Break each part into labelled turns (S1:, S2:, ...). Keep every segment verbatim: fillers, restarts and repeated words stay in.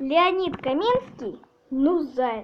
S1: Леонид Каменский, ну заяц.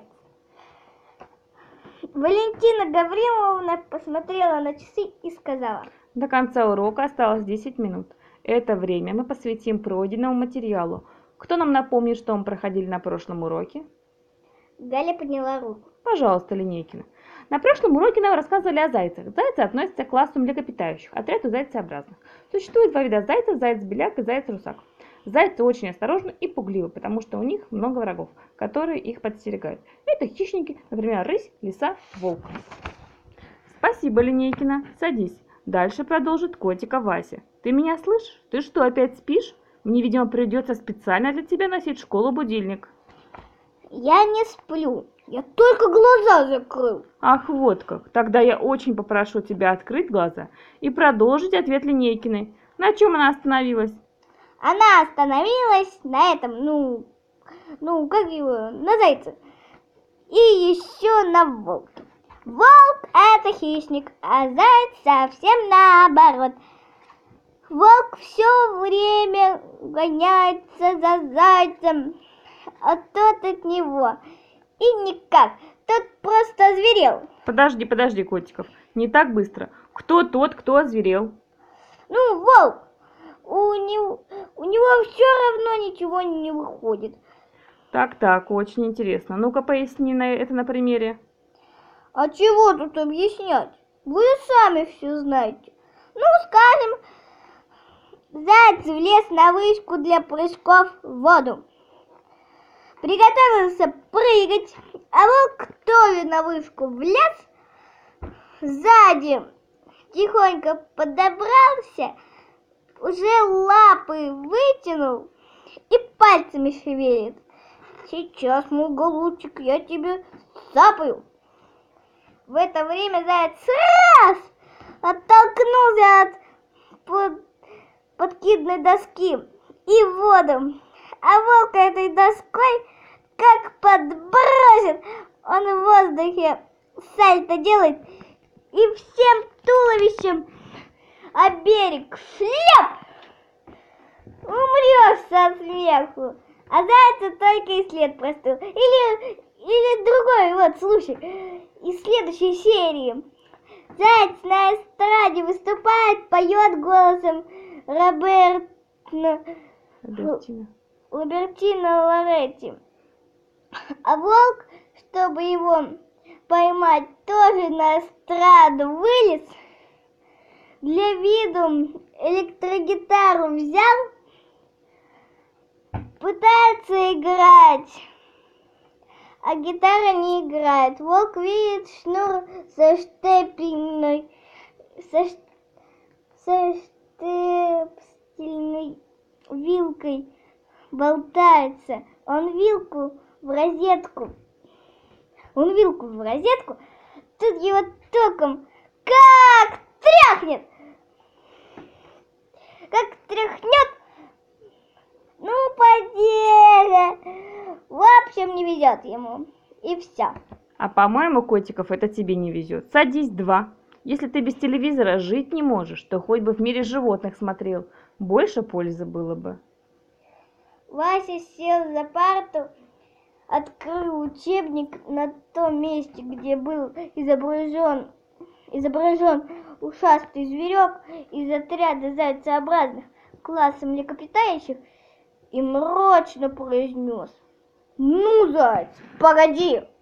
S1: Валентина Гавриловна посмотрела на часы и сказала:
S2: До конца урока осталось десять минут. Это время мы посвятим пройденному материалу. Кто нам напомнит, что мы проходили на прошлом уроке?
S1: Галя подняла руку.
S2: Пожалуйста, Линейкина. На прошлом уроке нам рассказывали о зайцах. Зайцы относятся к классу млекопитающих, отряду зайцеобразных. Существует два вида зайцев: заяц-беляк и заяц-русак. Зайцы очень осторожны и пугливы, потому что у них много врагов, которые их подстерегают. Это хищники, например, рысь, лиса, волк. Спасибо, Линейкина. Садись. Дальше продолжит котика Вася. Ты меня слышишь? Ты что, опять спишь? Мне, видимо, придется специально для тебя носить в школу будильник.
S1: Я не сплю. Я только глаза закрыл.
S2: Ах, вот как. Тогда я очень попрошу тебя открыть глаза и продолжить ответ Линейкиной. На чем она остановилась?
S1: Она остановилась на этом, ну, ну, как его, на зайце. И еще на волке. Волк — это хищник, а заяц совсем наоборот. Волк все время гоняется за зайцем, а тот от него. И никак, тот просто озверел.
S2: Подожди, подожди, котиков, не так быстро. Кто тот, кто озверел?
S1: Ну, волк. У него, у него все равно ничего не выходит.
S2: Так-так, очень интересно. Ну-ка поясни на это на примере.
S1: А чего тут объяснять? Вы сами все знаете. Ну, скажем, заяц влез на вышку для прыжков в воду. Приготовился прыгать, а волк тоже на вышку влез, сзади тихонько подобрался, уже лапы вытянул и пальцами шевелит. Сейчас, мой голубчик, я тебе цапаю. В это время заяц раз оттолкнулся от под, подкидной доски и в воду. А волк этой доской как подбросит, он в воздухе сальто делает и всем туловищем а берег шлеп, умрешь со смеху. А зайца только и след простыл. Или, или другой, вот, слушай, из следующей серии. Заяц на эстраде выступает, поет голосом Роберт...
S2: Робертино.
S1: Робертино Лоретти. А волк, чтобы его поймать, тоже на эстраду вылез, для виду электрогитару взял, пытается играть, а гитара не играет. Волк видит шнур со штепельной, со, со штепсельной вилкой болтается. Он вилку в розетку, он вилку в розетку, тут его током как тряхнет, как тряхнет, ну, поделя. В общем, не везет ему. И все.
S2: А по-моему, котиков, это тебе не везет. Садись, два. Если ты без телевизора жить не можешь, то хоть бы в мире животных смотрел. Больше пользы было бы.
S1: Вася сел за парту, открыл учебник на том месте, где был изображен, изображен ушастый зверек из отряда зайцеобразных класса млекопитающих и мрачно произнес: «Ну, заяц, погоди!»